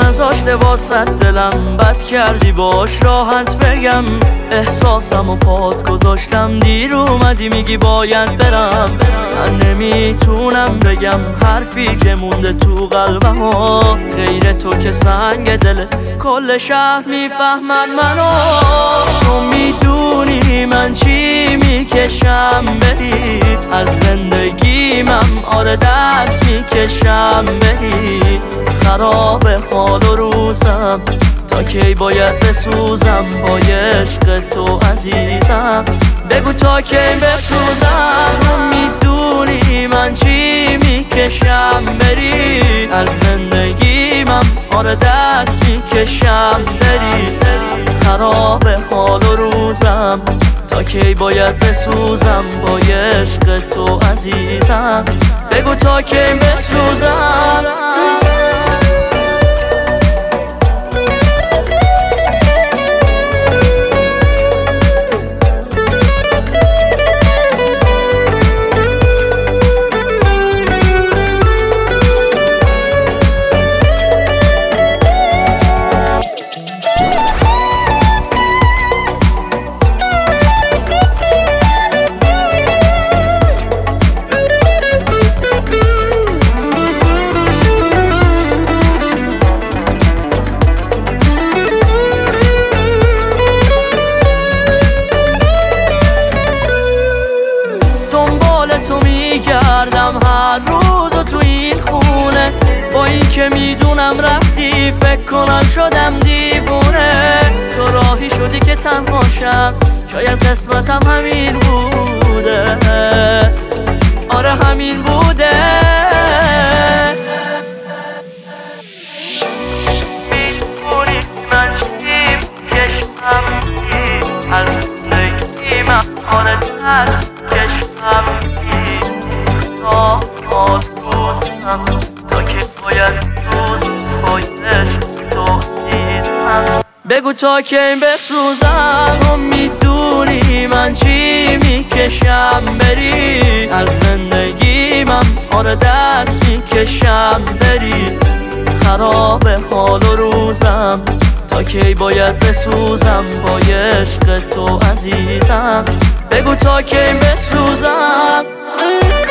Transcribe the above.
نذاشته واسه دلم، بد کردی باش راحت بگم. احساسم و پات گذاشتم، دیر اومدی میگی باید برم. من نمیتونم بگم حرفی که مونده تو قلبم و غیر تو که سنگ دله کل شهر میفهمن منو. تو میدونی من چی میکشم بری از زندگیمم، آره دست میکشم بری. خراب حال و روزم، تا کی باید بسوزم پای عشق تو عزیزم. بگو تا کی بسوزم. تو میدونی من چی میکشم بری از زندگیمم، آره دست میکشم بری. خراب حال و روزم، تا کی باید بسوزم پای عشق تو عزیزم. بگو تا کی بسوزم. تو میگردم هر روز و تو این خونه، با این که میدونم رفتی فکر کنم شدم دیوونه. تو راهی شدی که تنها شم، شاید قسمتم همین بوده، آره همین بوده. میدونی من چیم کشم از زندگیمم، آره دست کشم تا که باید روز پایش تو دیدم. بگو تا کی بسوزم. تو میدونی من چی میکشم بری از زندگیمم، آره دست میکشم بری. خراب حال و روزم، تا کی باید بسوزم پای عشق تو عزیزم. بگو تا کی بسوزم.